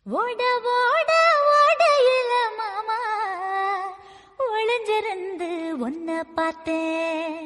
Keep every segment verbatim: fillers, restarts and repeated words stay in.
ஓட ஓட ஓடையில மாமா ஒளிஞ்சிருந்து ஒன்ன பார்த்தேன்.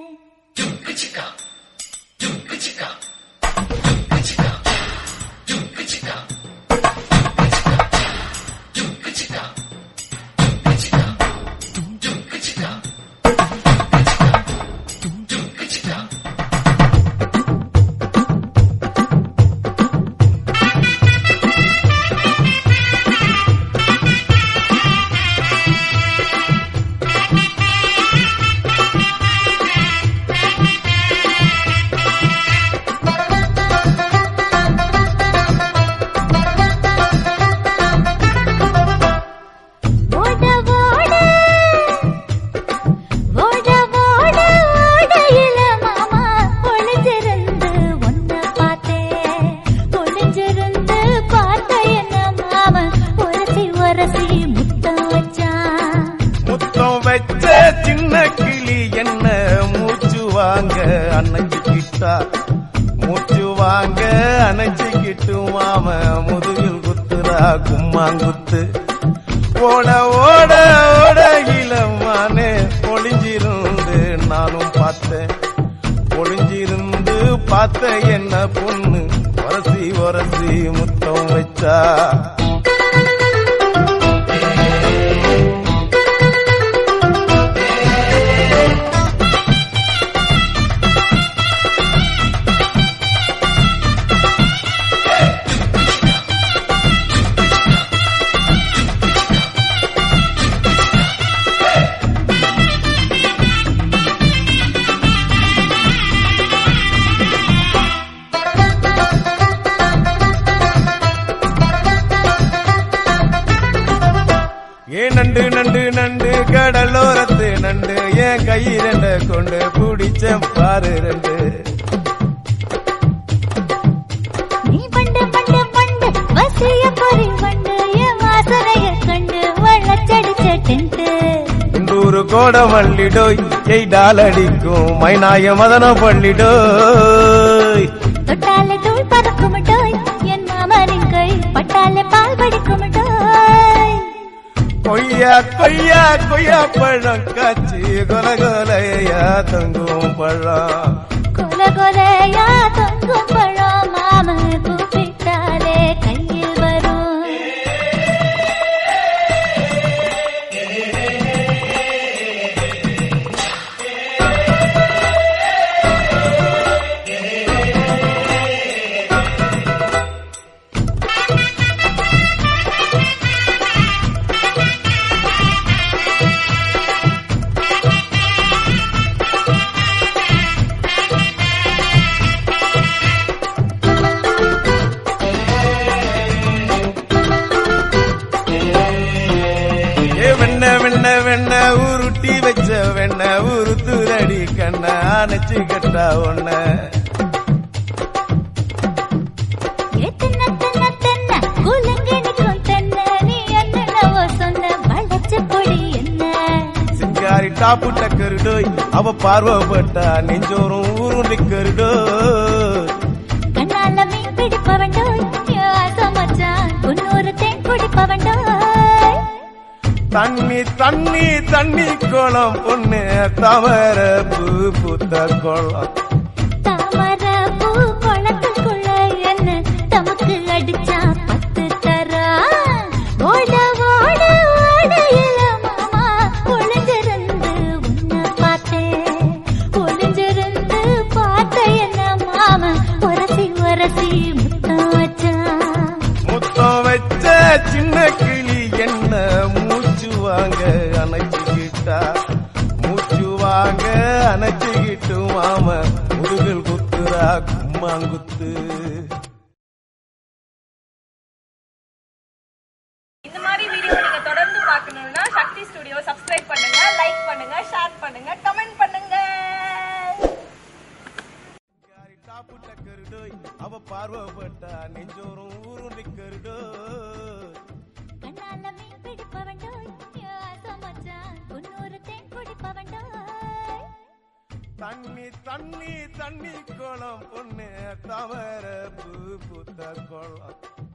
சின்ன கிளி என்ன மூச்சு வாங்க அணைச்சிக்கிட்டா மூச்சு வாங்க அணைச்சிக்கிட்டு மாம முதுகில் குத்துறா கும்மாங்குத்து. ஓட ஓட ஓட இளமானே ஒளிஞ்சிருந்து நானும் பார்த்தேன். ஒளிஞ்சிருந்து பார்த்த என்ன பொண்ணு வரசி வரசி முத்தம் வச்சா. ஏ நண்டு நண்டு நண்டு கடலோரத்து நண்டு என் கையிரண்ட கொண்டு பிடிச்ச பாரு ரெண்டு. நீ பண்டு பண்டு பண்டு வசிய பொறி பண்டு என் வாசனைய கண்டு வளச்சடிச்ச டென்ட். இந்தூரு கோட மல்லிடோய் எய் டாலடிக்கும் மைனாய மதன பள்ளிடோய். தொட்டாலே தூள் பறக்குமட்டோய் என் மாமனின் கை பட்டாலே பால் படிக்குமட்டோய். கொய்யா கொய்யா கொய்யா பழம் காட்சி கொல கொலையா தொங்கும் பழம். கொல கொலையா தொங்கும் பழம் மாம கூப்பிட்டாலே கையில் வரும். வெண்ண வெண்ண வெண்ண உருட்டி வச்ச வெண்ண உருத்துரடி கண்ண அணைச்சு கட்டா ஒண்ண. சிங்காரி டாப்பு டக்கருடோய் அவ பார்வப்பட்டா நெஞ்சோறும் ஊருண்டி கருடோய். கண்ணால மீன் பிடிப்பவண்டோய் மச்சான் உன்னொரு தேன் குடிப்பவண்டோய். தண்ணி தண்ணி தண்ணி கோலம் பொண்ணு தவற பூ பூத்த கோலம். தாமர பூ குளத்துக்குள்ள என்ன தமக்கு அடிச்சா பத்து தரா. ஓட ஓட ஓடையில மாமா ஒளிஞ்சிருந்து உன்ன பார்த்தேன். ஒளிஞ்சிருந்து பார்த்த என்ன மாம உரசி உரசி முத்தம் வச்சா. முத்தம் வச்ச சின்ன கிளி என்ன மூச்சு வாங்க அணைச்சிக்கிட்டா மூச்சு வாங்க அணைச்சிக்கிட்டு மாம முதுகில் குத்துறா கும்மாங்குத்து. இந்த மாதிரி வீடியோ நீங்க தொடர்ந்து பார்க்கணும்னா சக்தி ஸ்டுடியோ சப்ஸ்கிரைப் பண்ணுங்க, லைக் பண்ணுங்க, ஷேர் பண்ணுங்க, கமெண்ட் பண்ணுங்க. டாப்பு டக்கருடோய் அவ பார்வப்பட்டா நெஞ்சோறும் ஊருண்டி கருடோய். கண்ணால மீன் பிடிப்பவண்டோய் மச்சான் உன்னொரு தேன் குடிப்பவண்டோய். தண்ணி தண்ணி தண்ணி கோலம் பொண்ணு தவற பூ பூத்த கோலம்.